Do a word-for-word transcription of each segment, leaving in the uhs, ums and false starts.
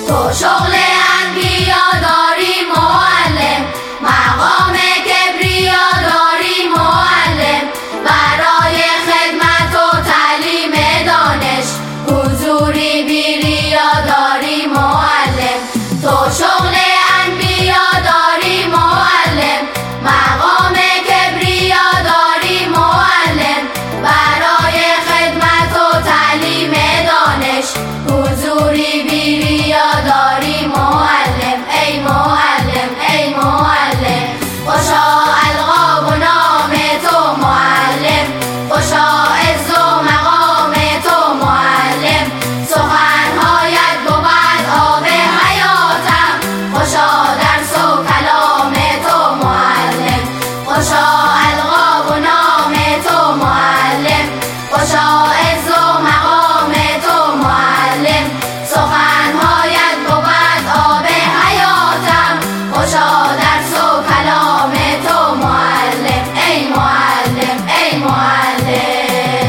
تو شغل انبیا داری معلم، مقام کبریا داری معلم، برای خدمت و تعلیم دانش حضوری بیریا داری معلم. تو شغل انبیا داری معلم، مقام کبریا داری معلم، برای خدمت و تعلیم دانش حضوری بیریا داری معلم. ای معلم ای معلم، خوشا القاب و نام تو معلم، خوشا عز و مقام تو معلم، سخنهایت بود آب حیاتم، خوشا درس و کلام تو معلم، خوشا القاب و نام تو معلم، خوشا عز و مقام تو معلم، سخنهایت بود آب حیاتم، خوشا درس و کلام تو معلم. ای معلم ای معلم.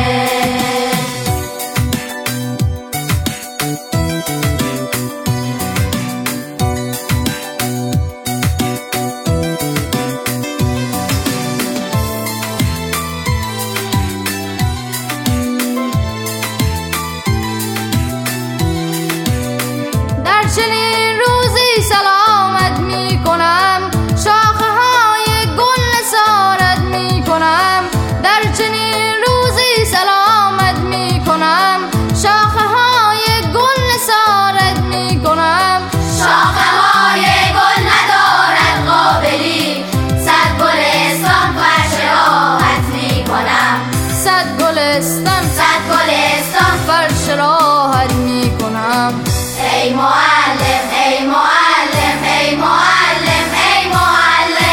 در چنین روزی سلامت می کنم، شاخه های گل نثارت می کنم. در چنین روزی سلامت می کنم، شاخه های گل نثارت می کنم. شاخه های گل ندارد قابلی، صد گلستان فرش راحت می کنم، صد گلستان صد گلستان فرش راحت می کنم. ای معلم ای معلم ای معلم ای معلم.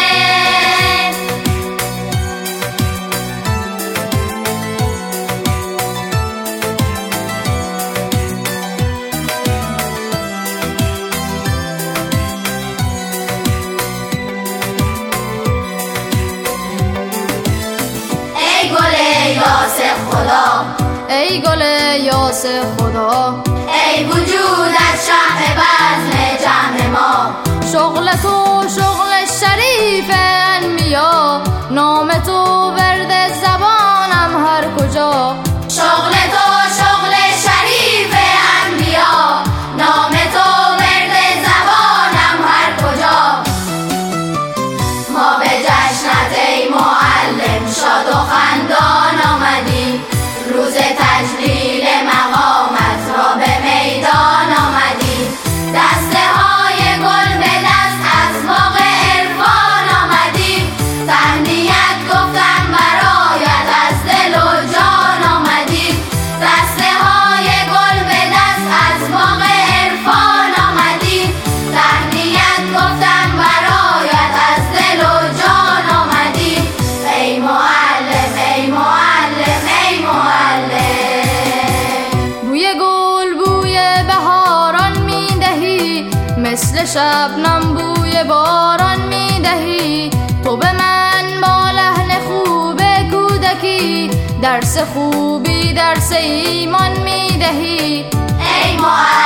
ای گل یاس خدا، ای گل یاس خدا، ای وجودت شمع بزم جمع ما، شغل تو شغل شریف انبیا، نام تو ورد زبانم هر کجا. شغل تو شغل شریف انبیا، نام تو ورد زبانم هر کجا. ما به جشنت ای معلم شاد و خندان آمدیم، روز تجلیل مقامت را به میدان آمدیم، دسته های گل به دست از باغ عرفان آمدیم، تهنیت گفتن برایت از دل و جان آمدیم، دسته های گل به دست از باغ عرفان آمدیم، تهنیت گفتن برایت از دل و جان آمدیم. ای معلم ای معلم ای معلم. بوی گل بوی بهاران می دهی، مثل شبنم بوی باران می دهی. تو به من با لحن خوب کودکی، درس خوبی درس ایمان می دهی. ای معلم